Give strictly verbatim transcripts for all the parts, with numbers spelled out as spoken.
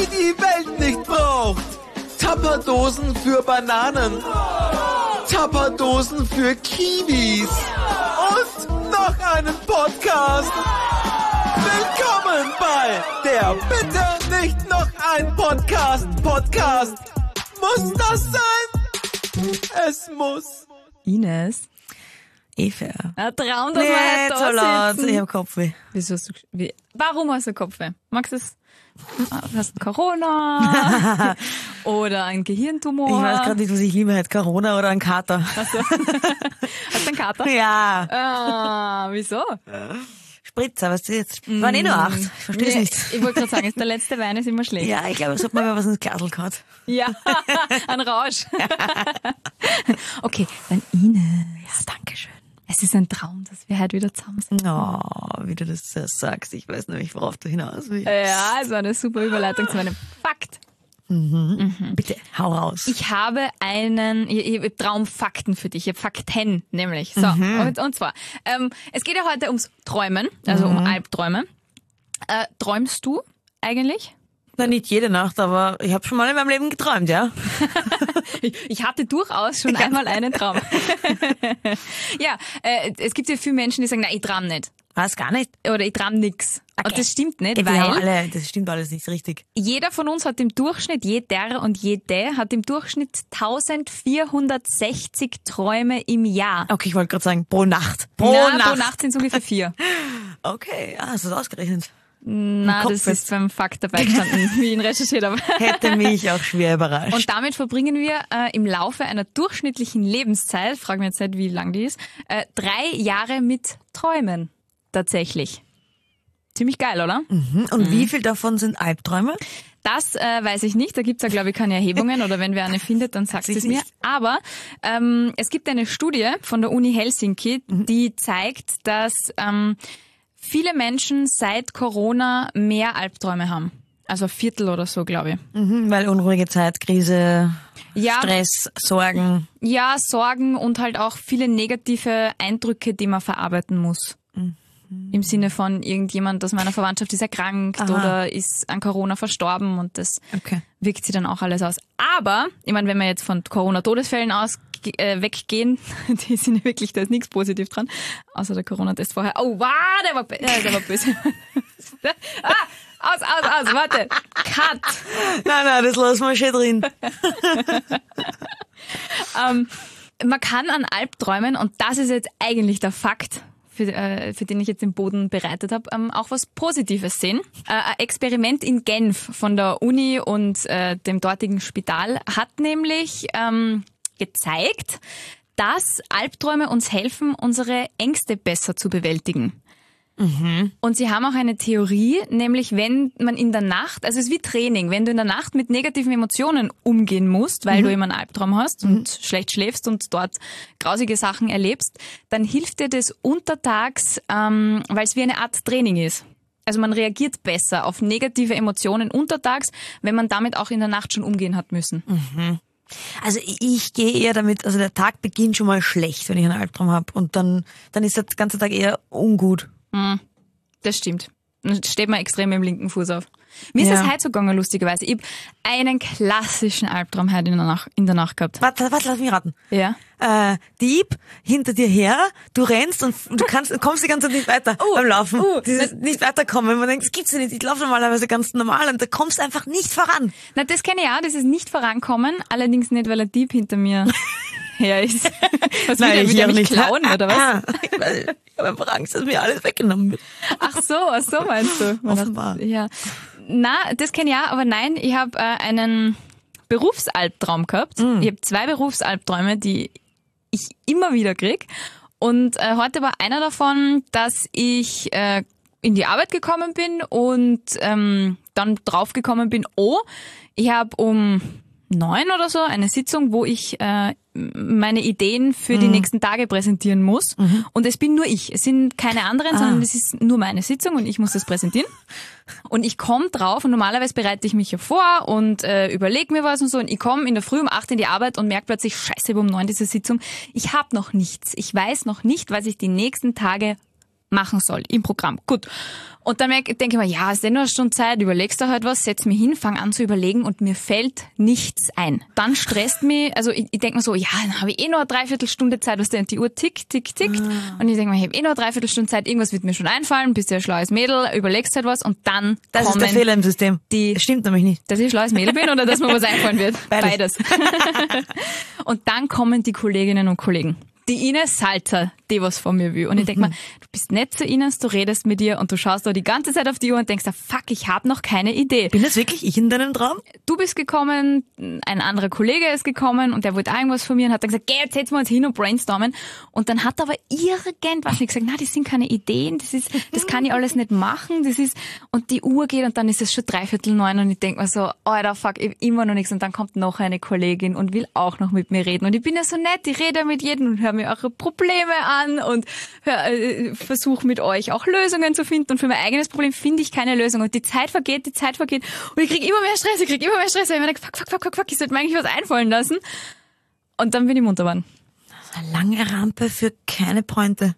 die die Welt nicht braucht. Tupperdosen für Bananen. Tupperdosen für Kiwis. Und noch einen Podcast. Willkommen bei der Bitte nicht noch ein Podcast. Podcast. Muss das sein? Es muss. Ines. Eva. Ein Traum, dass Nee, wir heute so da laut. sitzen. Ich hab Kopfweh. Wieso hast du, wie, warum hast du Kopfweh? Magst du es? Hast du Corona? Oder ein Gehirntumor? Ich weiß gerade nicht, was ich lieber hätte, Corona oder ein Kater. Hast du, hast du einen Kater? Ja. Ah, wieso? Spritzer, was ist jetzt? Waren eh nur acht. Ich verstehe es Nee, nicht. Ich wollte gerade sagen, der letzte Wein ist immer schlecht. Ja, ich glaube, es hat mal was ins Glasl gehabt. Ja, ein Rausch. Okay, dann Ines. Ja, danke schön. Es ist ein Traum, dass wir heute wieder zusammen sind. Oh, wie du das so sagst. Ich weiß nämlich, worauf du hinaus willst. Ja, es war eine super Überleitung zu meinem Fakt. Bitte, hau raus. Ich habe einen, ich, ich habe Traumfakten für dich. Ich habe Fakten, nämlich. So, und, und zwar, ähm, es geht ja heute ums Träumen, also um Albträume. Äh, träumst du eigentlich? Na, nicht jede Nacht, aber ich habe schon mal in meinem Leben geträumt, ja. Ich, ich hatte durchaus schon einmal einen Traum. Ja, äh, es gibt ja viele Menschen, die sagen, nein, ich traum nicht. Was, gar nicht? Oder ich traum nix. Okay. Und das stimmt nicht, Ja, wir haben weil alle, das stimmt alles nicht richtig. jeder von uns hat im Durchschnitt, jeder und jede hat im Durchschnitt eintausendvierhundertsechzig Träume im Jahr. Okay, ich wollte gerade sagen, pro Nacht. Pro Na, Nacht. pro Nacht sind es ungefähr vier. Okay, ah, hast du das ausgerechnet? Na, Kopf das jetzt. ist beim Fakt dabei gestanden, wie ich ihn recherchiert habe. Hätte mich auch schwer überrascht. Und damit verbringen wir äh, im Laufe einer durchschnittlichen Lebenszeit, frag mich jetzt nicht, wie lang die ist, äh, drei Jahre mit Träumen. Tatsächlich. Ziemlich geil, oder? Und wie viel davon sind Albträume? Das äh, weiß ich nicht, da gibt's ja, glaube ich, keine Erhebungen oder wenn wer eine findet, dann sagt ich es mir. nicht. Aber ähm, es gibt eine Studie von der Uni Helsinki, die zeigt, dass ähm, viele Menschen seit Corona mehr Albträume haben. Also ein Viertel oder so, glaube ich. Mhm, weil unruhige Zeit, Krise, Ja, Stress, Sorgen. ja, Sorgen und halt auch viele negative Eindrücke, die man verarbeiten muss. Im Sinne von irgendjemand aus meiner Verwandtschaft ist erkrankt Aha. oder ist an Corona verstorben und das Okay. wirkt sich dann auch alles aus. Aber, ich meine, wenn wir jetzt von Corona-Todesfällen aus äh, weggehen, die sind ja wirklich, da ist nichts positiv dran, außer der Corona-Test vorher. Oh, wow, der war, bö- ja, der war böse. ah, aus, aus, aus, warte. Cut. Nein, nein, das lassen wir schön drin. Ähm, man kann an Albträumen, und das ist jetzt eigentlich der Fakt, für, äh, für den ich jetzt den Boden bereitet habe, ähm, auch was Positives sehen. Äh, ein Experiment in Genf von der Uni und äh, dem dortigen Spital hat nämlich ähm, gezeigt, dass Albträume uns helfen, unsere Ängste besser zu bewältigen. Und sie haben auch eine Theorie, nämlich wenn man in der Nacht, also es ist wie Training, wenn du in der Nacht mit negativen Emotionen umgehen musst, weil du immer einen Albtraum hast und schlecht schläfst und dort grausige Sachen erlebst, dann hilft dir das untertags, ähm, weil es wie eine Art Training ist. Also man reagiert besser auf negative Emotionen untertags, wenn man damit auch in der Nacht schon umgehen hat müssen. Also ich, ich gehe eher damit, also der Tag beginnt schon mal schlecht, wenn ich einen Albtraum habe. Und dann, dann ist der ganze Tag eher ungut. Das stimmt. Dann steht man extrem mit dem linken Fuß auf. Mir ist Ja. das heute so gegangen, lustigerweise. Ich habe einen klassischen Albtraum heute in der Nacht, in der Nacht gehabt. Warte, warte, lass mich raten. Ja. Äh, Dieb hinter dir her, du rennst und du kannst, kommst die ganze Zeit nicht weiter Uh, beim Laufen. uh, Dieses nicht weiterkommen. Man denkt, das gibt's ja nicht. Ich laufe normalerweise ganz normal und da kommst du einfach nicht voran. Na, das kenne ich auch, das ist nicht vorankommen, allerdings nicht, weil ein Dieb hinter mir her ist. Was will der, will der mich klauen, oder was? Ah, weil ich habe einfach Angst, dass mir alles weggenommen wird. Ach so, ach so meinst du. Man Offenbar. dachte, ja. Na, das kenne ich auch, aber nein, ich habe äh, einen Berufsalbtraum gehabt. Mm. Ich habe zwei Berufsalbträume, die ich immer wieder krieg. Und äh, heute war einer davon, dass ich äh, in die Arbeit gekommen bin und ähm, dann draufgekommen bin, oh, ich habe um neun oder so eine Sitzung, wo ich äh, meine Ideen für die nächsten Tage präsentieren muss. Und es bin nur ich. Es sind keine anderen, sondern es ist nur meine Sitzung und ich muss das präsentieren. Und ich komme drauf und normalerweise bereite ich mich ja vor und äh, überlege mir was und so. Und ich komme in der Früh um acht in die Arbeit und merke plötzlich, scheiße, um neun diese Sitzung. Ich habe noch nichts. Ich weiß noch nicht, was ich die nächsten Tage machen soll im Programm. Gut. Und dann denke ich mir, ja, ist eh nur eine Stunde Zeit, überlegst du halt was, setz mich hin, fang an zu überlegen und mir fällt nichts ein. Dann stresst mich, also ich, ich denke mir so, ja, dann habe ich eh nur eine Dreiviertelstunde Zeit, was denn die Uhr tickt, tickt, tickt. Ah. Und ich denke mir, ich habe eh nur eine Dreiviertelstunde Zeit, irgendwas wird mir schon einfallen, bist ja ein schlaues Mädel, überlegst halt was und dann Das kommen ist der Fehler im System. Die, das stimmt nämlich nicht. Dass ich ein schlaues Mädel bin oder dass mir was einfallen wird? Beides. Beides. Und dann kommen die Kolleginnen und Kollegen. Die Ines Salzer, die was von mir will. Und ich denk mir, du bist nett zu Ines, du redest mit ihr und du schaust da die ganze Zeit auf die Uhr und denkst, fuck, ich habe noch keine Idee. Bin das wirklich ich in deinem Traum? Du bist gekommen, ein anderer Kollege ist gekommen und der wollte irgendwas von mir und hat dann gesagt, geh, jetzt setzen wir uns hin und brainstormen. Und dann hat aber irgendwas nicht gesagt, na, das sind keine Ideen, das ist, das kann ich alles nicht machen, das ist, und die Uhr geht und dann ist es schon dreiviertel neun und ich denk mir so, Alter, fuck, ich hab immer noch nichts und dann kommt noch eine Kollegin und will auch noch mit mir reden und ich bin ja so nett, ich rede mit jedem und höre mir eure Probleme an und äh, versuche mit euch auch Lösungen zu finden und für mein eigenes Problem finde ich keine Lösung und die Zeit vergeht, die Zeit vergeht und ich krieg immer mehr Stress, ich krieg immer mehr Stress, weil ich mir denke, fuck, fuck, fuck, fuck, fuck, ich sollte mir eigentlich was einfallen lassen und dann bin ich munter geworden. Eine lange Rampe für keine Pointe.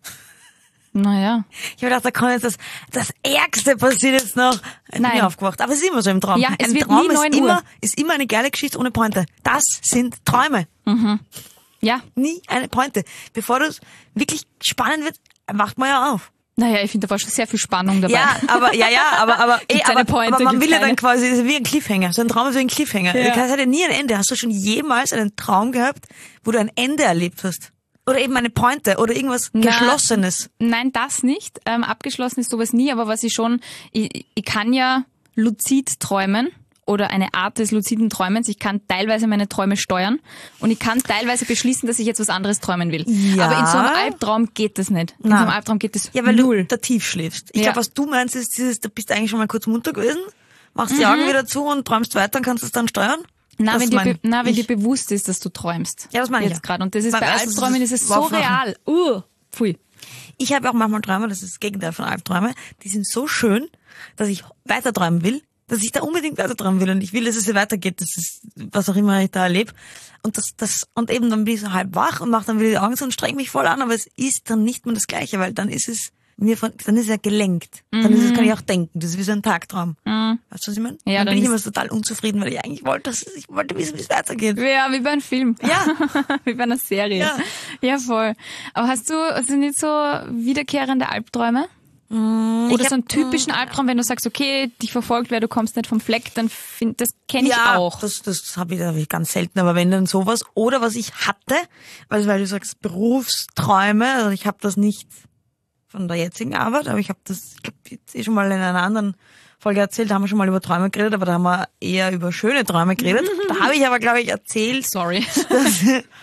Naja. Ich habe gedacht, da kann jetzt das, das Ärgste passiert jetzt noch. Ich bin aufgewacht. Aber es ist immer so im Traum. Ja, es Ein wird Traum nie ist neun immer, Uhr. ist immer eine geile Geschichte ohne Pointe. Das sind Träume. Mhm. Ja. Nie eine Pointe. Bevor das wirklich spannend wird, wacht man ja auf. Naja, ich finde, da war schon sehr viel Spannung dabei. Ja, aber, ja, ja, aber, aber, eh, Gibt's eine aber, Pointe, aber man gibt's will ja keine? dann quasi, das ist wie ein Cliffhanger. So ein Traum ist wie ein Cliffhanger. Ja. Das hat ja nie ein Ende. Hast du schon jemals einen Traum gehabt, wo du ein Ende erlebt hast? Oder eben eine Pointe oder irgendwas Na, Geschlossenes? Nein, das nicht. Ähm, abgeschlossen ist sowas nie, aber was ich schon, ich, ich kann ja luzid träumen oder eine Art des luziden Träumens. Ich kann teilweise meine Träume steuern und ich kann teilweise beschließen, dass ich jetzt was anderes träumen will. Ja. Aber in so einem Albtraum geht das nicht. In Nein. so einem Albtraum geht das Ja, weil null. du da tief schläfst. Ich Ja. glaube, was du meinst, ist dieses, du bist eigentlich schon mal kurz munter gewesen, machst die Augen wieder zu und träumst weiter und kannst es dann steuern? Na, Das wenn, dir, mein be- na, wenn ich. dir bewusst ist, dass du träumst. Ja, das meine ich Jetzt ja. gerade. Und das ist Beim bei ersten Albträumen ist ist es es so Aufwachen. real. Uh, pfui. Ich habe auch manchmal Träume, das ist das Gegenteil von Albträume, die sind so schön, dass ich weiter träumen will, dass ich da unbedingt weiter träumen will und ich will, dass es weitergeht, das ist, was auch immer ich da erlebe. Und das, das, und eben dann bin ich so halb wach und mache dann wieder die Augen zu und streng mich voll an, aber es ist dann nicht mehr das Gleiche, weil dann ist es mir von, dann ist es ja gelenkt. Dann ist es, kann ich auch denken, das ist wie so ein Tagtraum. Mhm. Weißt du, was ich meine? Ja, dann dann bin ich ist- immer so total unzufrieden, weil ich eigentlich wollte, dass, ich wollte wissen, wie es weitergeht. Ja, wie bei einem Film. Ja. Wie bei einer Serie. Ja. Ja, voll. Aber hast du, hast du nicht so wiederkehrende Albträume? Oder ich so hab- einen typischen Albtraum, wenn du sagst, okay, dich verfolgt wer, du kommst nicht vom Fleck, dann find, das kenne ich ja, auch. das, das habe ich, hab ich ganz selten, aber wenn dann sowas. Oder was ich hatte, weil, weil du sagst Berufsträume, also ich habe das nicht von der jetzigen Arbeit, aber ich habe das, ich glaube, jetzt eh schon mal in einer anderen Folge erzählt, da haben wir schon mal über Träume geredet, aber da haben wir eher über schöne Träume geredet. Da habe ich aber, glaube ich, erzählt, Sorry. dass,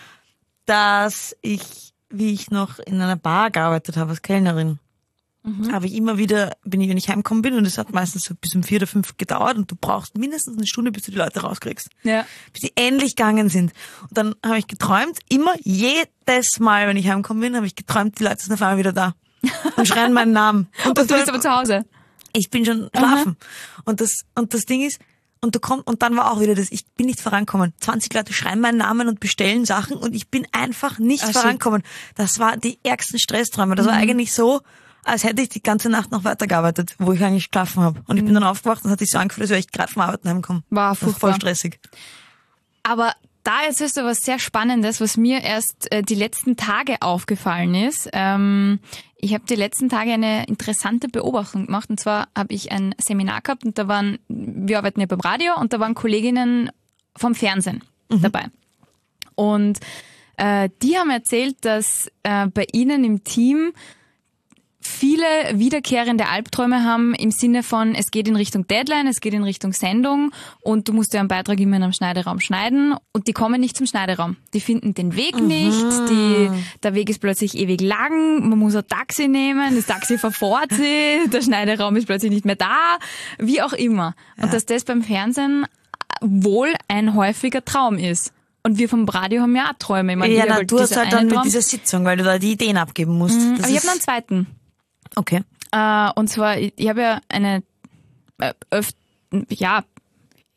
dass ich, wie ich noch in einer Bar gearbeitet habe als Kellnerin, habe ich immer wieder, bin ich, wenn ich heimgekommen bin, und es hat meistens so bis um vier oder fünf gedauert und du brauchst mindestens eine Stunde, bis du die Leute rauskriegst. Ja. Bis die endlich gegangen sind. Und dann habe ich geträumt, immer, jedes Mal, wenn ich heimgekommen bin, habe ich geträumt, die Leute sind auf einmal wieder da und schreien meinen Namen. Und, Und du bist aber zu Hause. ich bin schon schlafen. Und das, und das Ding ist, und du kommst, und dann war auch wieder das, ich bin nicht vorankommen. zwanzig Leute schreiben meinen Namen und bestellen Sachen und ich bin einfach nicht Ah, shit. vorankommen. Das war die ärgsten Stressträume. Das war eigentlich so, als hätte ich die ganze Nacht noch weitergearbeitet, wo ich eigentlich geschlafen habe. Und ich bin dann aufgewacht und hat sich so angefühlt, als wäre ich gerade vom Arbeiten heimgekommen. War Das war furchtbar. voll stressig. Aber da erzählst du was sehr Spannendes, was mir erst äh, die letzten Tage aufgefallen ist. Ähm, ich habe die letzten Tage eine interessante Beobachtung gemacht. Und zwar habe ich ein Seminar gehabt und da waren, wir arbeiten ja beim Radio und da waren Kolleginnen vom Fernsehen dabei. Und äh, die haben erzählt, dass äh, bei ihnen im Team viele wiederkehrende Albträume haben im Sinne von, es geht in Richtung Deadline, es geht in Richtung Sendung und du musst ja einen Beitrag immer in einem Schneideraum schneiden und die kommen nicht zum Schneideraum. Die finden den Weg nicht, die, der Weg ist plötzlich ewig lang, man muss ein Taxi nehmen, das Taxi verfährt sich, der Schneideraum ist plötzlich nicht mehr da, wie auch immer. Und dass das beim Fernsehen wohl ein häufiger Traum ist. Und wir vom Radio haben ja auch Träume. Ich meine, Ja, ich na, hab du hast dieser halt dann eine mit Traum. dieser Sitzung, weil du da die Ideen abgeben musst. Das Aber ich ist- habe noch einen zweiten. Okay. Äh, und zwar, ich, ich habe ja eine äh, öf ja,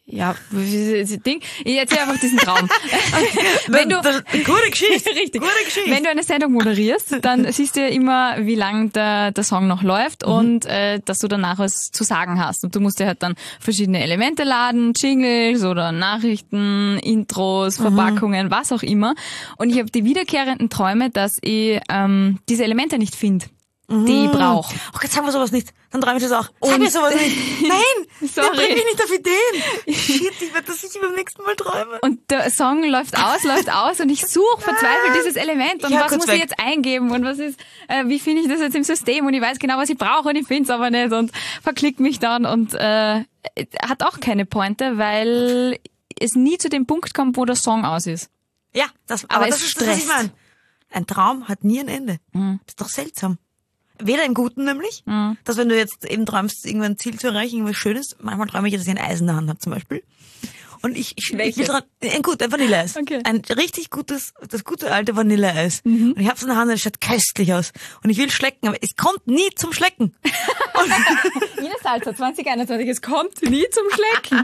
Ja, Ding. Ich erzähle einfach diesen Traum. Wenn du, das, das, gute Geschichte. Richtig. Gute Geschichte. Wenn du eine Sendung moderierst, dann siehst du ja immer, wie lang der, der Song noch läuft mhm. und äh, dass du danach was zu sagen hast. Und du musst dir halt dann verschiedene Elemente laden, Jingles oder Nachrichten, Intros, mhm. Verpackungen, was auch immer. Und ich habe die wiederkehrenden Träume, dass ich ähm, diese Elemente nicht finde, die ich brauche. Oh, jetzt sagen wir sowas nicht. Dann träume ich das auch. Sag mir sowas nicht. Nein, sorry. bring mich nicht auf Ideen. Shit, ich werde das sicher beim nächsten Mal träumen. Und der Song läuft aus, läuft aus und ich suche verzweifelt dieses Element. Und Ja, was kurz muss weg. ich jetzt eingeben und was ist, äh, wie finde ich das jetzt im System? Und ich weiß genau, was ich brauche und ich finde es aber nicht und verklick mich dann und äh, hat auch keine Pointe, weil es nie zu dem Punkt kommt, wo der Song aus ist. Ja, das, aber, Aber das es ist das, was ich stresst. meine. Ein Traum hat nie ein Ende. Mhm. Das ist doch seltsam. Weder im Guten nämlich, Mhm. dass wenn du jetzt eben träumst, irgendwann ein Ziel zu erreichen, irgendwas Schönes, manchmal träume ich, dass ich ein Eis in der Hand habe zum Beispiel. Und ich, ich, ich will Welches? dran, ein gut, ein Vanilleeis. Okay. Ein richtig gutes, das gute alte Vanilleeis. Mhm. Und ich hab's in der Hand, es schaut köstlich aus. Und ich will schlecken, aber es kommt nie zum Schlecken. Ines Salzer, zwanzig einundzwanzig, es kommt nie zum Schlecken.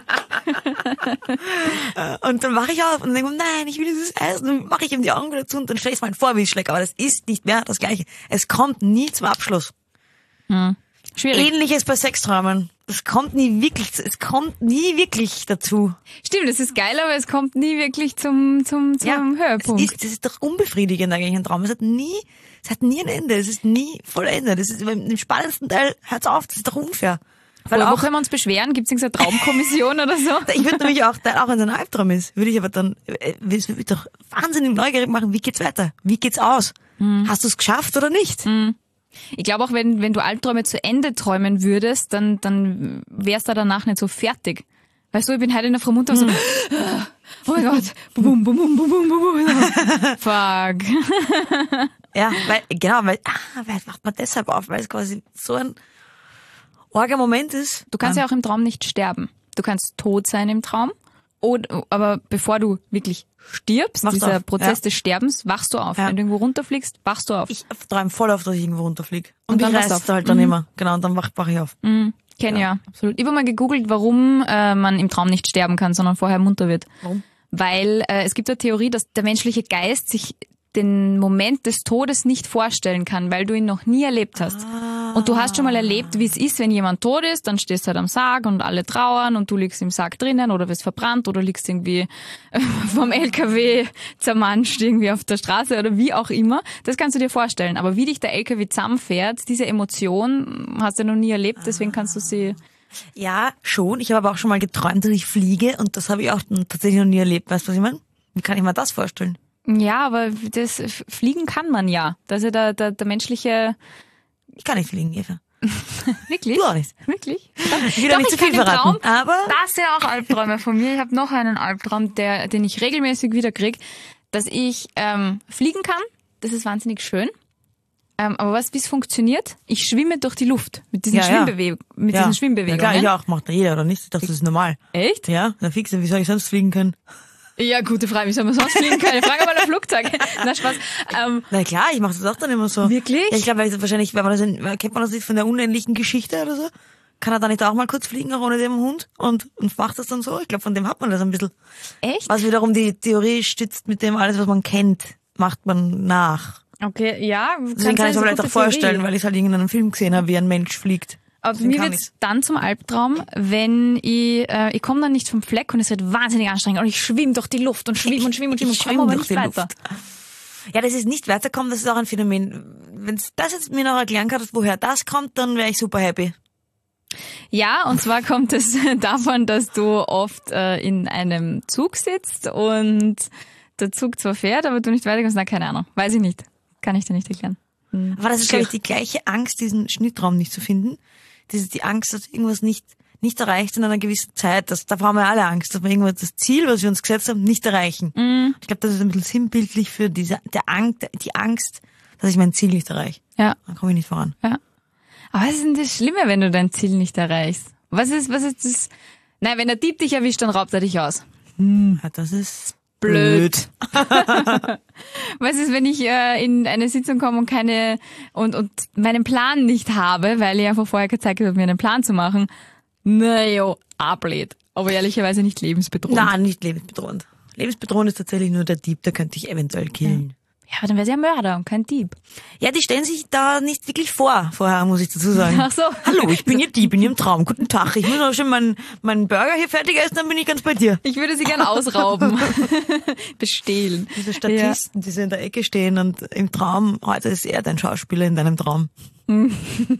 Und dann wache ich auf und denke, nein, ich will dieses Eis. Und dann mache ich ihm die Augen wieder zu und dann stelle ich es mal vor, wie ich schlecke. Aber das ist nicht mehr das Gleiche. Es kommt nie zum Abschluss. Hm. Schwierig. Ähnliches bei Sexträumen. Es kommt nie wirklich, es kommt nie wirklich dazu. Stimmt, es ist geil, aber es kommt nie wirklich zum, zum, zum Höhepunkt. Es ist, das ist doch unbefriedigend eigentlich ein Traum. Es hat nie, es hat nie ein Ende. Es ist nie vollendet. Das ist im spannendsten Teil, hört's auf, das ist doch unfair. Weil Oder wo auch, können wir uns beschweren? Gibt es irgendeine Traumkommission oder so? ich würde nämlich auch, auch wenn es ein Albtraum ist, würde ich aber dann, äh, es würde mich doch wahnsinnig neugierig machen, wie geht's weiter? Wie geht's aus? Hm. Hast du es geschafft oder nicht? Hm. Ich glaube auch, wenn, wenn du Albträume zu Ende träumen würdest, dann, dann wärst du danach nicht so fertig. Weißt du, ich bin heute in der Frau Mutter und so, oh mein Gott, bum, bum, bum, bum, bum, bum, bum. Fuck. Ja, weil, genau, weil, ah, weil macht man deshalb auf, weil es quasi so ein arger Moment ist. Du kannst ja auch im Traum nicht sterben. Du kannst tot sein im Traum. Oder, aber bevor du wirklich stirbst, Wachst dieser auf, Prozess ja. des Sterbens, wachst du auf. Ja. Wenn du irgendwo runterfliegst, wachst du auf. Ich träume voll auf, dass ich irgendwo runterfliege. Und, Und und dann ich wachst du reiß auf. da halt dann Mhm. immer. Genau, und dann wach, wach ich auf. Mhm. Kenn ja. ja, absolut. Ich habe mal gegoogelt, warum äh, man im Traum nicht sterben kann, sondern vorher munter wird. Warum? Weil äh, es gibt eine Theorie, dass der menschliche Geist sich den Moment des Todes nicht vorstellen kann, weil du ihn noch nie erlebt hast. Ah. Und du hast schon mal erlebt, wie es ist, wenn jemand tot ist, dann stehst du halt am Sarg und alle trauern und du liegst im Sarg drinnen oder wirst verbrannt oder liegst irgendwie äh, vom L K W zermanscht irgendwie auf der Straße oder wie auch immer. Das kannst du dir vorstellen. Aber wie dich der L K W zusammenfährt, diese Emotion hast du noch nie erlebt, deswegen kannst du sie... Ja, schon. Ich habe aber auch schon mal geträumt, dass ich fliege und das habe ich auch tatsächlich noch nie erlebt. Weißt du, was ich meine? Wie kann ich mir das vorstellen? Ja, aber das Fliegen kann man ja. Das ist ja der, der, der menschliche... Ich kann nicht fliegen, Eva. Wirklich? Du auch nicht. Wirklich? Ich will Doch, auch nicht zu ich kann viel den verraten. Traum, Aber das sind auch Albträume von mir. Ich habe noch einen Albtraum, der, den ich regelmäßig wieder krieg, dass ich ähm, fliegen kann. Das ist wahnsinnig schön. Ähm, aber was, wie es funktioniert? Ich schwimme durch die Luft mit diesen, Ja, ja. Schwimmbewe mit ja. diesen Schwimmbewegungen. Ja, klar, ich auch. Macht jeder, oder nicht? Ich dachte, das ist normal. Echt? Ja, na fix, wie soll ich sonst fliegen können? Ja, gute Frage. Wie soll man sonst fliegen können? Frage mal ein Flugzeug. Na, Spaß. Ähm, Na klar, ich mache das auch dann immer so. Wirklich? Ja, ich glaube, weil wahrscheinlich, wenn man das in, kennt man das nicht von der unendlichen Geschichte oder so? Kann er da nicht auch mal kurz fliegen, auch ohne den Hund? Und, und macht das dann so? Ich glaube, von dem hat man das ein bisschen. echt? Was wiederum die Theorie stützt, mit dem alles, was man kennt, macht man nach. Okay, ja. Deswegen kann ich mir vielleicht auch vorstellen, weil ich es halt in irgendeinem Film gesehen habe, wie ein Mensch fliegt. Aber Deswegen mir kann wird's ich's. dann zum Albtraum, wenn ich, äh, ich komme dann nicht vom Fleck und es wird wahnsinnig anstrengend und ich schwimme durch die Luft und schwimme und schwimme und schwimme und Ich komme schwimm aber durch nicht die weiter. Luft. Ja, das ist nicht weiterkommen, das ist auch ein Phänomen. Wenn das jetzt mir noch erklären kannst, woher das kommt, dann wäre ich super happy. Ja, und zwar kommt es davon, dass du oft äh, in einem Zug sitzt und der Zug zwar fährt, aber du nicht weiterkommst. Na, keine Ahnung. Weiß ich nicht. Kann ich dir nicht erklären. Hm. Aber das ist, glaube ich, die gleiche Angst, diesen Schnittraum nicht zu finden. Das ist die Angst, dass irgendwas nicht, nicht erreicht in einer gewissen Zeit. Das, da haben wir alle Angst, dass wir irgendwas, das Ziel, was wir uns gesetzt haben, nicht erreichen. Mhm. Ich glaube, das ist ein bisschen sinnbildlich für diese, der Angst, die Angst, dass ich mein Ziel nicht erreiche. Ja, Dann komme ich nicht voran. ja. Aber was ist denn das Schlimme, wenn du dein Ziel nicht erreichst? Was ist, was ist das? Nein, wenn der Dieb dich erwischt, dann raubt er dich aus. Ja, das ist Blöd. Was ist, wenn ich äh, in eine Sitzung komme und keine und und meinen Plan nicht habe, weil ich einfach vorher gezeigt habe, mir einen Plan zu machen? Na jo, ablehnt. Aber ehrlicherweise nicht lebensbedrohend. Nein, nicht lebensbedrohend. Lebensbedrohend ist tatsächlich nur der Dieb, der könnte dich eventuell killen. Ja, aber dann wäre sie ja Mörder und kein Dieb. Ja, die stellen sich da nicht wirklich vor, vorher muss ich dazu sagen. Ach so. Hallo, ich bin Ihr Dieb in Ihrem Traum. Guten Tag, ich muss noch schon meinen meinen Burger hier fertig essen, dann bin ich ganz bei dir. Ich würde sie gern ausrauben. Bestehlen. Diese Statisten, die so in der Ecke stehen und im Traum, heute ist er dein Schauspieler in deinem Traum. guten,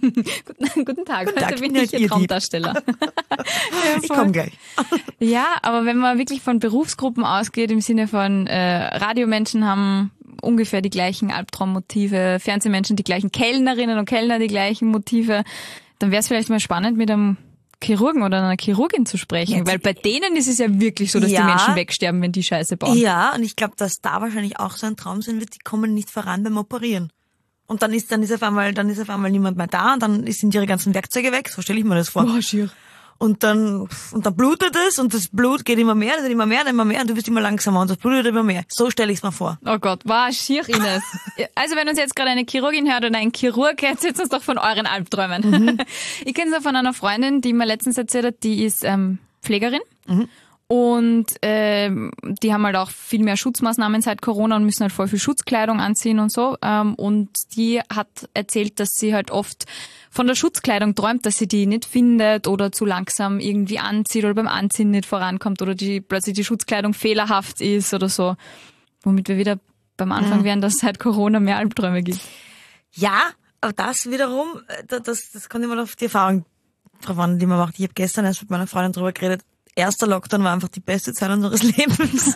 guten Tag, heute Tag, bin ja, ich Ihr Ihr Traumdarsteller. Ja, Ich voll. komme gleich. Ja, aber wenn man wirklich von Berufsgruppen ausgeht, im Sinne von äh, Radiomenschen haben ungefähr die gleichen Albtraummotive, Fernsehmenschen die gleichen, Kellnerinnen und Kellner die gleichen Motive, dann wäre es vielleicht mal spannend, mit einem Chirurgen oder einer Chirurgin zu sprechen, Jetzt- weil bei denen ist es ja wirklich so, dass Ja. die Menschen wegsterben, wenn die Scheiße bauen. Ja, und ich glaube, dass da wahrscheinlich auch so ein Traum sein wird, die kommen nicht voran beim Operieren. Und dann ist, dann ist auf einmal, dann ist auf einmal niemand mehr da und dann sind ihre ganzen Werkzeuge weg, so stelle ich mir das vor. Boah, schier. Und dann, und dann blutet es und das Blut geht immer mehr, dann immer mehr, dann immer mehr und du wirst immer langsamer und das blutet immer mehr. So stelle ich es mir vor. Oh Gott, war schier, Ines. Also wenn uns jetzt gerade eine Chirurgin hört oder ein Chirurg, erzählt uns doch von euren Albträumen. Mhm. Ich kenne es ja von einer Freundin, die mir letztens erzählt hat, die ist ähm, Pflegerin. Mhm. Und ähm, die haben halt auch viel mehr Schutzmaßnahmen seit Corona und müssen halt voll viel Schutzkleidung anziehen und so. Ähm, und die hat erzählt, dass sie halt oft von der Schutzkleidung träumt, dass sie die nicht findet oder zu langsam irgendwie anzieht oder beim Anziehen nicht vorankommt oder die plötzlich die Schutzkleidung fehlerhaft ist oder so. Womit wir wieder beim Anfang Mhm. wären, dass es seit Corona mehr Albträume gibt. Ja, aber das wiederum, äh, da- das, das kommt immer auf die Erfahrung drauf an, die man macht. Ich habe gestern erst mit meiner Freundin drüber geredet. Erster Lockdown war einfach die beste Zeit unseres Lebens.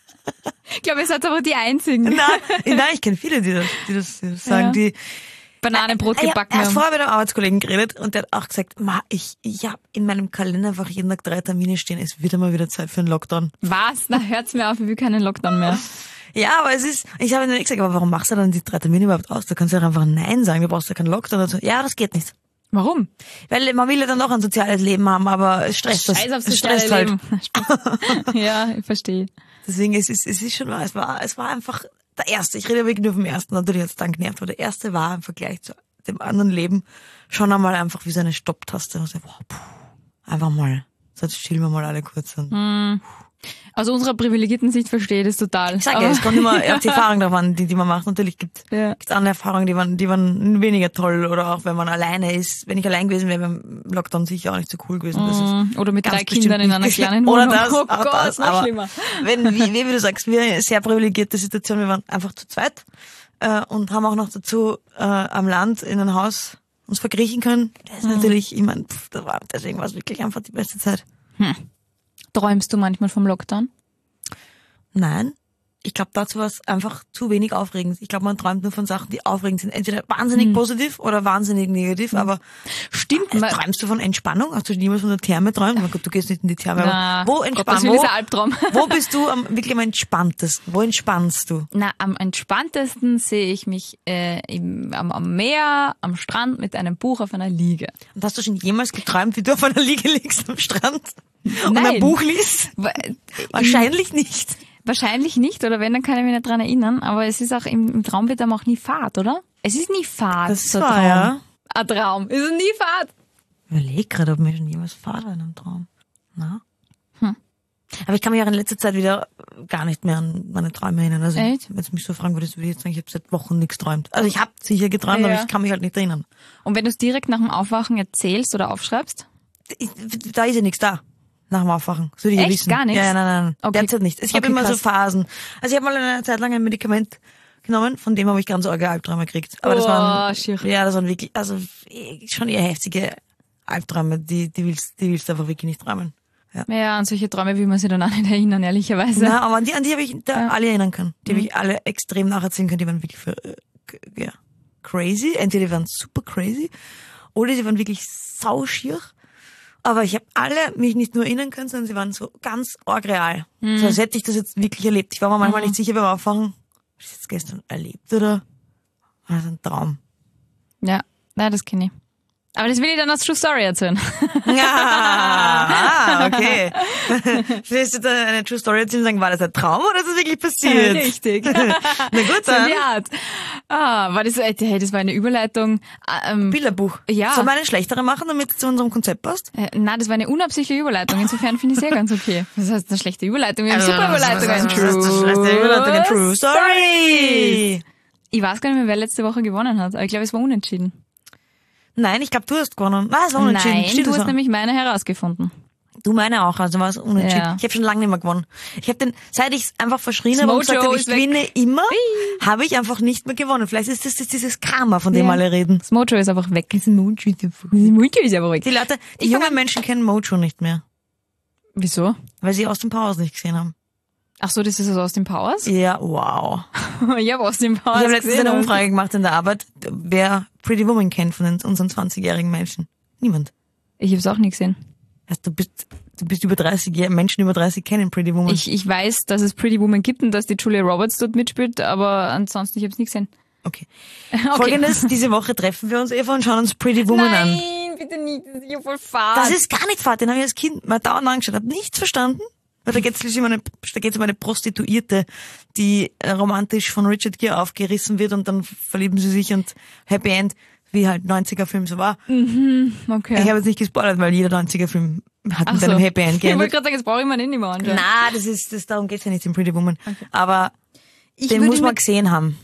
Ich glaube, ihr seid aber die Einzigen. nein, nein, ich kenne viele, die das, die das, die das sagen, Ja. die Bananenbrot Ah ja, gebacken erst haben. vorher mit einem Arbeitskollegen geredet und der hat auch gesagt, ma, ich, ich habe in meinem Kalender einfach jeden Tag drei Termine stehen, es wird immer wieder Zeit für einen Lockdown. Was? Na, hört's mir auf, ich will keinen Lockdown mehr. Ja, aber es ist, ich habe ihnen gesagt, aber warum machst du dann die drei Termine überhaupt aus? Du kannst ja auch einfach Nein sagen, du brauchst ja keinen Lockdown. Und so. Ja, das geht nicht. Warum? Weil man will ja dann noch ein soziales Leben haben, aber es stresst das. Scheiß aufs Es soziale stresst halt. Leben. Ja, ich verstehe. Deswegen, es ist, es ist schon, es war, es war einfach der erste. Ich rede wirklich nur vom ersten, natürlich hat es dann genervt, aber der erste war im Vergleich zu dem anderen Leben schon einmal einfach wie so eine Stopptaste. Und so, boah, puh, einfach mal, so jetzt chillen wir mal alle kurz. Und Aus unserer privilegierten Sicht verstehe ich das total. ich sage ja, es kommt immer auf die Erfahrung drauf an, die, die man macht. Natürlich gibt es Ja. andere Erfahrungen, die waren, die waren weniger toll oder auch wenn man alleine ist. Wenn ich allein gewesen wäre, wäre im Lockdown sicher auch nicht so cool gewesen. Das ist Oder mit ganz drei Kindern in bestimmt einer nicht kleinen Oder Wohnung. das, Oh auch Gott, das. noch Aber schlimmer. wenn, wie, wie du sagst, wir eine sehr privilegierte Situation, wir waren einfach zu zweit äh, und haben auch noch dazu äh, am Land in ein Haus uns verkriechen können. Das ist natürlich, ich meine, pff, das war, deswegen war es wirklich einfach die beste Zeit. Träumst du manchmal vom Lockdown? Nein. Ich glaube, dazu war es einfach zu wenig aufregend. Ich glaube, man träumt nur von Sachen, die aufregend sind. Entweder wahnsinnig positiv oder wahnsinnig negativ, aber Stimmt. äh, ma- träumst du von Entspannung? Hast du niemals von der Therme träumt? Oh Gott, du gehst nicht in die Therme. Na, aber wo Gott, entspannt? das will Wo, dieser Albtraum. wo bist du am, wirklich am entspanntesten? Wo entspannst du? Na, am entspanntesten sehe ich mich äh, im, am, am Meer, am Strand mit einem Buch auf einer Liege. Und hast du schon jemals geträumt, wie du auf einer Liege liegst am Strand und Nein. ein Buch liest? Wa- Wahrscheinlich nicht. Wahrscheinlich nicht, oder wenn, dann kann ich mich nicht dran erinnern, aber es ist auch im, im Traum wird einem auch nie Fahrt, oder? Es ist nie Fahrt, Das so ein war Traum. ja. Ein Traum. Es ist nie Fahrt. Ich überleg gerade, ob mir schon jemals Fahrt war in einem Traum. Na? Aber ich kann mich auch in letzter Zeit wieder gar nicht mehr an meine Träume erinnern. Also, Echt? wenn du mich so fragen würdest, würde ich jetzt sagen, ich habe seit Wochen nichts geträumt. Also ich habe sicher geträumt, Ja. aber ich kann mich halt nicht erinnern. Und wenn du es direkt nach dem Aufwachen erzählst oder aufschreibst? Ich, da ist ja nichts da. Nach dem Aufwachen. Das würde ich ja Echt? wissen. Gar nichts? Ja, ja, nein, nein. Okay. Derzeit nicht. Ich habe Okay, immer so krass. Phasen. Also ich habe mal eine Zeit lang ein Medikament genommen, von dem habe ich ganz arge Albträume gekriegt. Aber das Oh, waren, schier. ja, das waren wirklich, also eh, schon eher heftige Albträume, die, die willst, die willst du einfach wirklich nicht träumen. Ja. Ja, an solche Träume will man sich dann auch nicht erinnern, ehrlicherweise. Na, aber an die, an die habe ich da Ja. alle erinnern können. Die Mhm. habe ich alle extrem nacherzählen können. Die waren wirklich für, äh, k- ja, crazy. Entweder die waren super crazy oder sie waren wirklich sauschier. Aber ich habe alle mich nicht nur erinnern können, sondern sie waren so ganz arg real. Mhm. So als hätte ich das jetzt wirklich erlebt. Ich war mir manchmal nicht sicher beim Aufwachen, habe ich das jetzt gestern erlebt oder war das ein Traum? Ja, ja, das kenne ich. Aber das will ich dann als True Story erzählen. Ja, ah, okay. Willst du da eine True Story erzählen und sagen, war das ein Traum oder ist das wirklich passiert? Richtig. Na gut, So in dann. die Art. Ah, war das, hey, das war eine Überleitung. Ähm, Bilderbuch. Ja. Sollen wir eine schlechtere machen, damit es zu unserem Konzept passt? äh, nein, das war eine unabsichtliche Überleitung. Insofern finde ich es ja ganz okay. Das heißt, eine schlechte Überleitung. Wir haben super Überleitungen. True. Überleitung. True Story. Ich weiß gar nicht mehr, wer letzte Woche gewonnen hat. Aber ich glaube, es war unentschieden. Nein, ich glaube, du hast gewonnen. Nein, es war unentschieden. Nein, Stimmt, du das hast war- nämlich meine herausgefunden. Du meine auch, also war es unentschieden. Ja. Ich habe schon lange nicht mehr gewonnen. Ich habe den, seit ich es einfach verschrien habe und Mojo gesagt habe, ich ist weg. gewinne immer, habe ich einfach nicht mehr gewonnen. Vielleicht ist das, das dieses Karma, von dem Ja. alle reden. Das Mojo ist einfach weg. Das Mojo ist einfach weg. Das Mojo ist einfach weg. Die Leute, die Ich jungen fang an- Menschen kennen Mojo nicht mehr, Wieso? weil sie Austin Powers nicht gesehen haben. Ach so, das ist aus Austin Powers? Ja, wow. Ich habe Austin Powers Ich habe letztens gesehen. eine Umfrage gemacht in der Arbeit, wer Pretty Woman kennt von den, unseren zwanzigjährigen Menschen. Niemand. Ich habe es auch nie gesehen. Also du bist, du bist über dreißig, Jahre- Menschen über dreißig kennen Pretty Woman. Ich, ich weiß, dass es Pretty Woman gibt und dass die Julia Roberts dort mitspielt, aber ansonsten, ich habe es nie gesehen. Okay. Okay. Folgendes, diese Woche treffen wir uns, Eva, und schauen uns Pretty Woman an. Nein, bitte nicht, das ist ja voll fad. Das ist gar nicht fad, den habe ich als Kind mal dauernd angeschaut, habe nichts verstanden. Weil da geht es um eine, da geht's um eine Prostituierte, die äh, romantisch von Richard Gere aufgerissen wird und dann verlieben sie sich und Happy End, wie halt neunziger-Film so war. Okay. Ich habe jetzt nicht gespoilert, weil jeder neunziger-Film hat Ach mit so. einem Happy End Ich wollte geendet. gerade sagen, das brauche ich mir nicht mehr anschauen. Na, das ist, das, darum geht's ja nicht in Pretty Woman. Aber Ich den würde muss man mir- gesehen haben.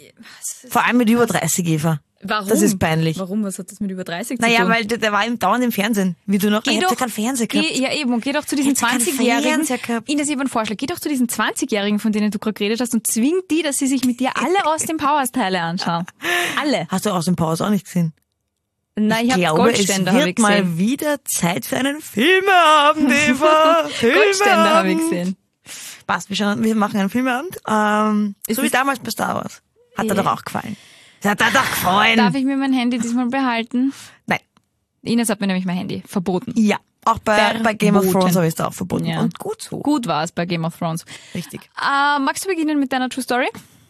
Vor allem mit über dreißig, Eva. Warum? Das ist peinlich. Warum? Was hat das mit über dreißig zu Naja, tun? weil der, der war im dauernd im Fernsehen. Wie du noch, Geh ich doch, hab keinen Fernseher gehabt. Geh, ja eben, und geh doch zu diesen Hättest du keinen zwanzigjährigen. Fernseher gehabt? Ines, ich habe einen Vorschlag. Geh doch zu diesen zwanzigjährigen, von denen du gerade geredet hast, und zwing die, dass sie sich mit dir alle Austin Powers Teile anschauen. Alle. Hast du aus dem Pause auch nicht gesehen? Nein, ich, Ich habe glaube, es Goldständer hab ich wird gesehen. mal wieder Zeit für einen Filmeabend, Eva. Goldständer habe ich Filmeabend. gesehen. Passt, wir, schauen, wir machen einen Filmeabend. Ähm, Ist so wie es- damals bei Star Wars. Hat Ja. dir doch auch gefallen. Das hat dir doch gefallen. Darf ich mir mein Handy diesmal behalten? Nein. Ines hat mir nämlich mein Handy verboten. Ja. Auch bei, bei Game of Verboten. Thrones habe ich es auch verboten. Ja. Und gut so. Gut war es bei Game of Thrones. Richtig. Äh, magst du beginnen mit deiner True Story?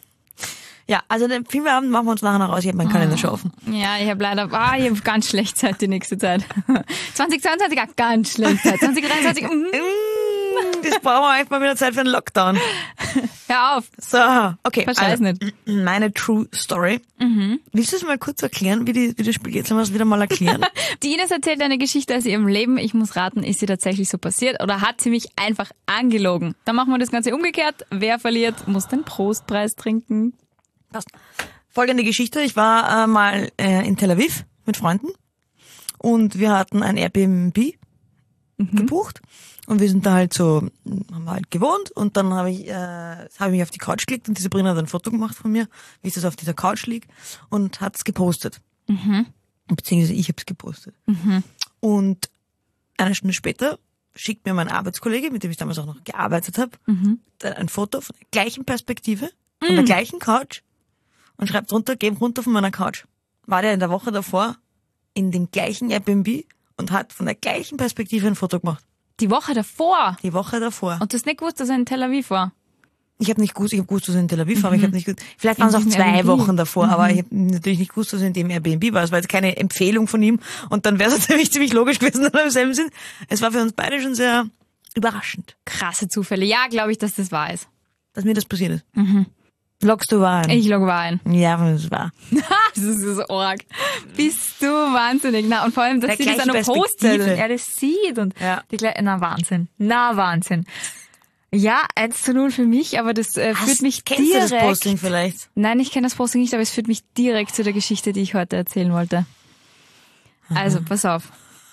Ja, also den Filmeabend machen wir uns nachher noch raus. Ich habe meinen Kalender schon offen. Ja, ich habe leider, ah, ich habe ganz schlecht Zeit die nächste Zeit. zwanzig zweiundzwanzig, ah, ganz schlecht Zeit. zwanzig dreiundzwanzig, mm, Mm, Das brauchen wir echt mal wieder Zeit für einen Lockdown. hör auf. So, okay. Verscheiß nicht. Meine True Story. Mhm. Willst du es mal kurz erklären, wie, die, wie das Spiel geht? Sollen wir es wieder mal erklären? Die Ines erzählt eine Geschichte aus ihrem Leben. Ich muss raten, ist sie tatsächlich so passiert oder hat sie mich einfach angelogen? Dann machen wir das Ganze umgekehrt. Wer verliert, muss den Prostpreis trinken. Passt. Folgende Geschichte. Ich war äh, mal äh, in Tel Aviv mit Freunden und wir hatten ein Airbnb gebucht und wir sind da halt so, haben wir halt gewohnt und dann habe ich, äh, habe ich mich auf die Couch gelegt und die Sabrina hat ein Foto gemacht von mir, wie ich das auf dieser Couch lieg und hat's gepostet. Beziehungsweise ich habe es gepostet. Und eine Stunde später schickt mir mein Arbeitskollege, mit dem ich damals auch noch gearbeitet habe, ein Foto von der gleichen Perspektive, von der gleichen Couch und schreibt drunter, geh runter von meiner Couch. War der in der Woche davor in dem gleichen Airbnb und hat von der gleichen Perspektive ein Foto gemacht. Die Woche davor. Die Woche davor. Und du hast nicht gewusst, dass er in Tel Aviv war. Ich habe nicht gewusst, ich habe gewusst, dass er in Tel Aviv war, aber ich habe nicht gewusst, vielleicht waren es auch In diesem zwei Airbnb. Wochen davor, aber ich habe natürlich nicht gewusst, dass er in dem Airbnb war. Es war jetzt keine Empfehlung von ihm und dann wäre es nämlich ziemlich logisch gewesen, dass wir im selben sind. Es war für uns beide schon sehr überraschend, Krasse Zufälle. Ja, glaube ich, dass das wahr ist. dass mir das passiert ist. Loggst du wahr ein? Ich log wahr ein. Ja, das war. Das ist so arg. Bist du wahnsinnig. Na, und vor allem, dass Der sie das auch noch gleiche postet Perspektive. und er das sieht und Ja. die gleich, na Wahnsinn. Na Wahnsinn. Ja, eins zu null für mich, aber das äh, führt mich Kennst direkt. du das Posting vielleicht? Nein, ich kenne das Posting nicht, aber es führt mich direkt zu der Geschichte, die ich heute erzählen wollte. Also, pass auf.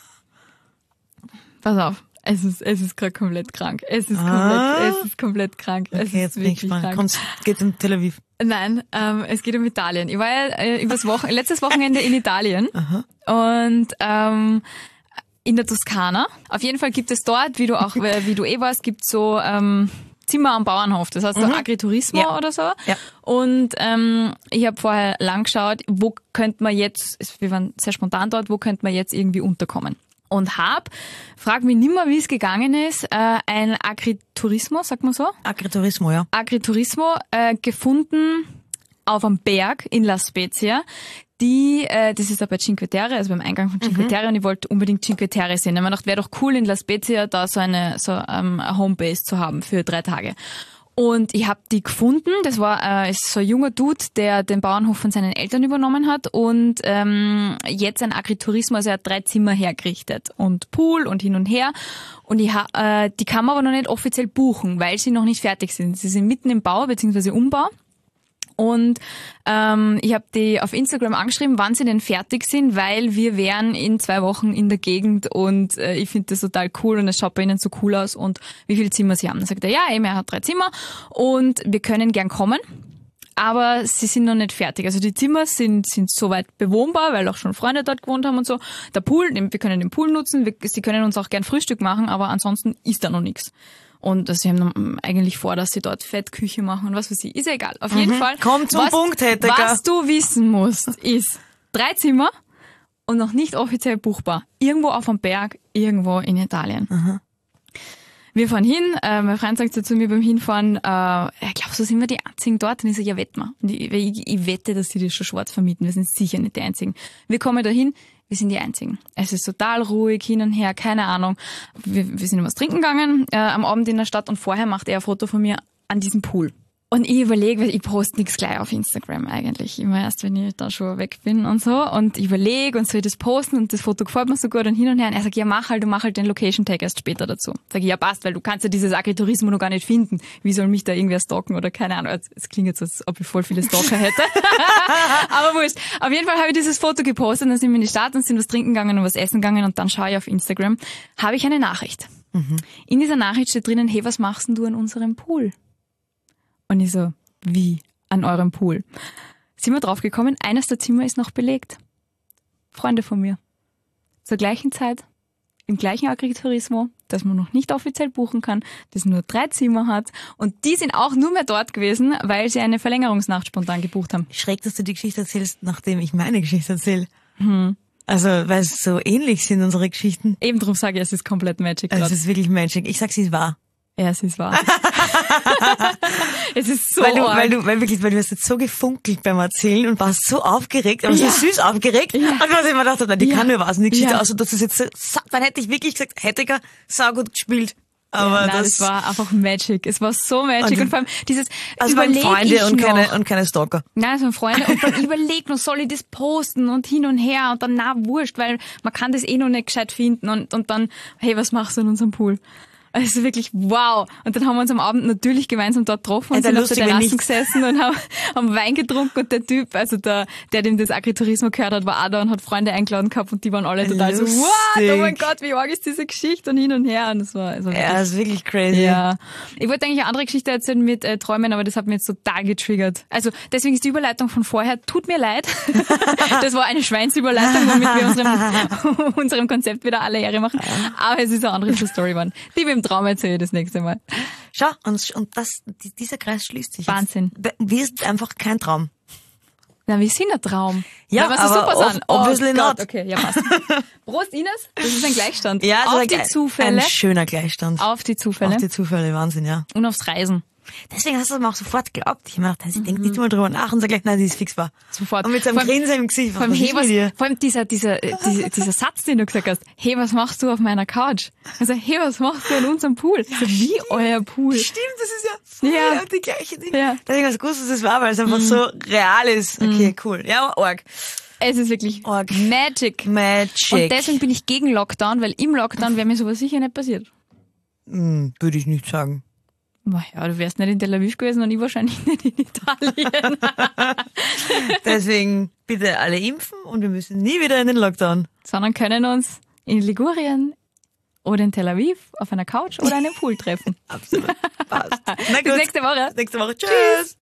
Pass auf. Es ist, es ist gerade komplett krank. Es ist Ah. komplett, es ist komplett krank. Es Okay, jetzt ist bin ich wirklich gespannt. krank. Kommt's, geht's um Tel Aviv? Nein, ähm, es geht um Italien. Ich war ja äh, übers Wochen letztes Wochenende in Italien und ähm, in der Toskana. Auf jeden Fall gibt es dort, wie du auch, äh, wie du eh warst, gibt so ähm, Zimmer am Bauernhof. Das heißt so Agriturismo Ja. oder so. Ja. Und ähm, ich habe vorher lang geschaut, wo könnte man jetzt, wir waren sehr spontan dort, wo könnte man jetzt irgendwie unterkommen. Und hab, frag mich nimmer, wie es gegangen ist, äh, ein Agriturismo, sagt man so? Agriturismo, ja. Agriturismo äh, gefunden auf einem Berg in La Spezia. die, äh, das ist da bei Cinque Terre, also beim Eingang von Cinque Terre, und ich wollte unbedingt Cinque Terre sehen. Ich habe mir gedacht, wäre doch cool in La Spezia da so eine, so ähm, eine Homebase zu haben für drei Tage. Und ich habe die gefunden. Das war äh, ist so ein junger Dude, der den Bauernhof von seinen Eltern übernommen hat und ähm, jetzt ein Agritourismo, also er hat drei Zimmer hergerichtet und Pool und hin und her. Und ich ha, äh, die kann man aber noch nicht offiziell buchen, weil sie noch nicht fertig sind. Sie sind mitten im Bau bzw. Umbau. Und ähm, ich habe die auf Instagram angeschrieben, wann sie denn fertig sind, weil wir wären in zwei Wochen in der Gegend und äh, ich finde das total cool und es schaut bei ihnen so cool aus und wie viele Zimmer sie haben. Dann sagt er, ja, eben, er hat drei Zimmer und wir können gern kommen, aber sie sind noch nicht fertig. Also die Zimmer sind sind soweit bewohnbar, weil auch schon Freunde dort gewohnt haben und so. Der Pool, wir können den Pool nutzen, wir, sie können uns auch gern Frühstück machen, aber ansonsten ist da noch nichts. Und sie haben eigentlich vor, dass sie dort Fettküche machen und was weiß ich. Ist ja egal. Auf jeden Mhm. Fall. Komm zum was, Punkt, Hettecker. Was du wissen musst, ist drei Zimmer und noch nicht offiziell buchbar. Irgendwo auf dem Berg, irgendwo in Italien. Mhm. Wir fahren hin, äh, mein Freund sagt so zu mir beim Hinfahren, äh, ich glaube, so sind wir die Einzigen dort. Und ich so, ja, wett mal. Und ich, ich, ich wette, dass sie das schon schwarz vermieten. Wir sind sicher nicht die Einzigen. Wir kommen dahin, wir sind die Einzigen. Es ist total ruhig, hin und her, keine Ahnung. Wir, wir sind was trinken gegangen äh, am Abend in der Stadt und vorher macht er ein Foto von mir an diesem Pool. Und ich überlege, weil ich poste nichts gleich auf Instagram eigentlich. Immer erst, wenn ich da schon weg bin und so. Und ich überlege und soll ich das posten und das Foto gefällt mir so gut und hin und her. Und er sagt, ja, mach halt, du mach halt den Location-Tag erst später dazu. Sag ich, ja, passt, weil du kannst ja dieses Agritourismo noch gar nicht finden. Wie soll mich da irgendwer stalken oder keine Ahnung. Es klingt jetzt, als ob ich voll viele Stalker hätte. Aber wurscht. Auf jeden Fall habe ich dieses Foto gepostet und dann sind wir in die Stadt und sind was trinken gegangen und was essen gegangen und dann schaue ich auf Instagram, habe ich eine Nachricht. Mhm. In dieser Nachricht steht drinnen, hey, was machst denn du an unserem Pool? Und ich so, wie? An eurem Pool? Sind wir draufgekommen, eines der Zimmer ist noch belegt. Freunde von mir. Zur gleichen Zeit, im gleichen Agritourismo, das man noch nicht offiziell buchen kann, das nur drei Zimmer hat. Und die sind auch nur mehr dort gewesen, weil sie eine Verlängerungsnacht spontan gebucht haben. Schräg, dass du die Geschichte erzählst, nachdem ich meine Geschichte erzähle. Hm. Also, weil es so ähnlich sind, unsere Geschichten. Eben drum sage ich, es ist komplett Magic. Also, grad. es ist wirklich Magic. Ich sag, sie ist wahr. Ja, es ist wahr. Es ist so weil du, arg. weil du, weil wirklich, weil du hast jetzt so gefunkelt beim Erzählen und warst so aufgeregt, aber Ja. so süß aufgeregt. Ja. Und was ich mir gedacht habe, nein, die Ja. kann nur was, die Geschichte, Ja. also das ist jetzt so, dann hätte ich wirklich gesagt, Hettecker, saugut gespielt. Aber ja, nein, das, das war einfach Magic. Es war so Magic. Und- Und vor allem dieses also waren überleg Freunde ich und noch. keine, und keine Stalker. Nein, es waren Freunde. Und dann überleg noch, soll ich das posten und hin und her und dann, na, wurscht, weil man kann das eh noch nicht gescheit finden und, und dann, hey, was machst du in unserem Pool? Also wirklich, wow. Und dann haben wir uns am Abend natürlich gemeinsam dort getroffen und Ja, sind auf lustig, der wenn Terrasse nicht- gesessen und haben, haben Wein getrunken und der Typ, also der, der dem das Agritourismo gehört hat, war auch da und hat Freunde eingeladen gehabt und die waren alle total Lustig. so, what? Oh mein Gott, wie arg ist diese Geschichte und hin und her und das war, also wirklich, Ja, das ist wirklich crazy. ja. Ich wollte eigentlich eine andere Geschichte erzählen mit äh, Träumen, aber das hat mich jetzt total getriggert. Also deswegen ist die Überleitung von vorher, tut mir leid. Das war eine Schweinsüberleitung, womit wir unserem, unserem Konzept wieder alle Ehre machen. Aber es ist eine andere Story geworden. Die wir im Traum erzählen das nächste Mal. Schau, und, und das, die- dieser Kreis schließt sich. Wahnsinn. Jetzt. Wir sind einfach kein Traum. Na, wir sind ein Traum. Ja, Weil wir so aber super ob- sind. obviously oh Gott, not. okay, ja, passt. Prost, Ines. Das ist ein Gleichstand. Ja, das auf ist die ein, Zufälle. ein schöner Gleichstand. Auf die Zufälle. Auf die Zufälle, Wahnsinn, ja. Und aufs Reisen. Deswegen hast du es mir auch sofort geglaubt. Ich hab mir gedacht, ich denke nicht mal drüber nach und sag gleich, nein, die ist fix wahr. Sofort. Und mit seinem Vor allem- Grinsen im Gesicht, Vor was allem, hey, ist was, mit dir? vor allem dieser, dieser, äh, dieser, dieser Satz, den du gesagt hast. Hey, was machst du auf meiner Couch? Also, hey, was machst du an unserem Pool? So, wie euer Pool? Stimmt, das ist ja voll Ja. die gleiche Ding. Ja. Deswegen hast du gewusst, dass es war, weil es einfach so real ist. Okay, cool. Ja, arg. Es ist wirklich Org. Magic. Magic. Und deswegen bin ich gegen Lockdown, weil im Lockdown wäre mir sowas sicher nicht passiert. Hm, würde ich nicht sagen. Ja, du wärst nicht in Tel Aviv gewesen und ich wahrscheinlich nicht in Italien. Deswegen bitte alle impfen und wir müssen nie wieder in den Lockdown. Sondern können uns in Ligurien oder in Tel Aviv auf einer Couch oder einem Pool treffen. Absolut. Passt. Na Bis gut. nächste Woche. Bis nächste Woche. Tschüss.